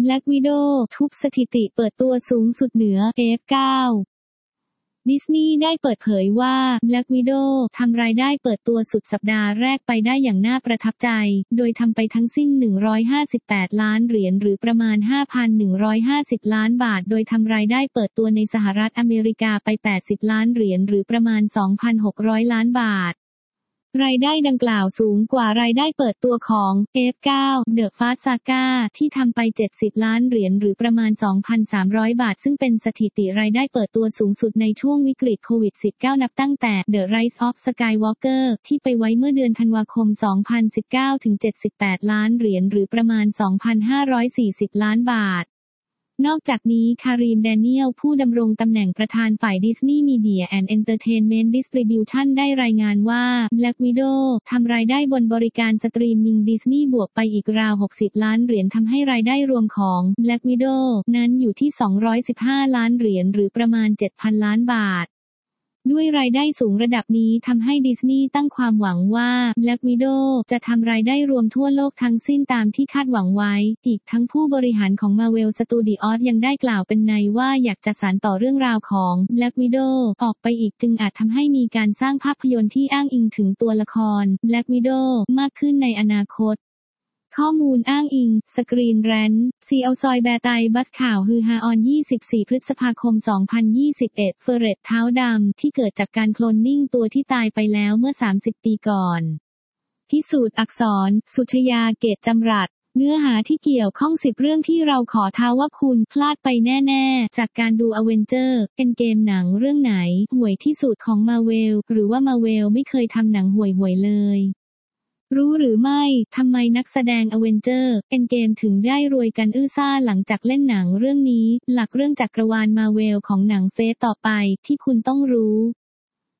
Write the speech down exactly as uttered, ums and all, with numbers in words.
Black Widow ทุบสถิติเปิดตัวสูงสุดเหนือ เอฟ เก้า ดิสนีย์ได้เปิดเผยว่า Black Widow ทำรายได้เปิดตัวสุดสัปดาห์แรกไปได้อย่างน่าประทับใจโดยทำไปทั้งสิ้นหนึ่งร้อยห้าสิบแปดล้านเหรียญหรือประมาณ ห้าพันหนึ่งร้อยห้าสิบ ล้านบาทโดยทำรายได้เปิดตัวในสหรัฐอเมริกาไปแปดสิบล้านเหรียญหรือประมาณ สองพันหกร้อย ล้านบาทรายได้ดังกล่าวสูงกว่ารายได้เปิดตัวของ เอฟ เก้า The Fast Saga ที่ทำไปเจ็ดสิบล้านเหรียญหรือประมาณ สองพันสามร้อย บาทซึ่งเป็นสถิติรายได้เปิดตัวสูงสุดในช่วงวิกฤตโควิด สิบเก้า นับตั้งแต่ The Rise of Skywalker ที่ไปไว้เมื่อเดือนธันวาคม สองพันสิบเก้า ถึง เจ็ดสิบแปด ล้านเหรียญหรือประมาณ สองพันห้าร้อยสี่สิบ ล้านบาทนอกจากนี้คารีม แดเนียลผู้ดำรงตำแหน่งประธานฝ่าย Disney Media and Entertainment Distribution ได้รายงานว่า Black Widow ทำรายได้บนบริการสตรีมมิ่ง Disney บวกไปอีกราวหกสิบล้านเหรียญทำให้รายได้รวมของ Black Widow นั้นอยู่ที่สองร้อยสิบห้าล้านเหรียญหรือประมาณ เจ็ดพัน ล้านบาทด้วยรายได้สูงระดับนี้ทำให้ดิสนีย์ตั้งความหวังว่า Black Widow จะทำรายได้รวมทั่วโลกทั้งสิ้นตามที่คาดหวังไว้อีกทั้งผู้บริหารของ Marvel Studios ยังได้กล่าวเป็นนัยว่าอยากจะสานต่อเรื่องราวของ Black Widow ออกไปอีกจึงอาจทำให้มีการสร้างภาพยนตร์ที่อ้างอิงถึงตัวละคร Black Widow มากขึ้นในอนาคตข้อมูลอ้างอิงสกรีนแรนท์ซีเอาซอยแบร์ไตบัสข่าวฮือฮาออนยี่สิบสี่พฤษภาคมสองพันยี่สิบเอ็ดเฟอร์เรตเท้าดำที่เกิดจากการโคลนนิ่งตัวที่ตายไปแล้วเมื่อสามสิบปีก่อนพิสูจน์อักษรสุชยาเกตจำรัดเนื้อหาที่เกี่ยวข้องสิบเรื่องที่เราขอท้าว่าคุณพลาดไปแน่ๆจากการดูอเวนเจอร์เป็นเกมหนังเรื่องไหนห่วยที่สุดของมาเวลหรือว่ามาเวลไม่เคยทำหนังห่วยๆเลยรู้หรือไม่ทำไมนักแสดงอเวนเจอร์เอ็นเกมถึงได้รวยกันอื้อซ่าหลังจากเล่นหนังเรื่องนี้หลักเรื่องจักรวาลมาเวลของหนังเฟสต่อไปที่คุณต้องรู้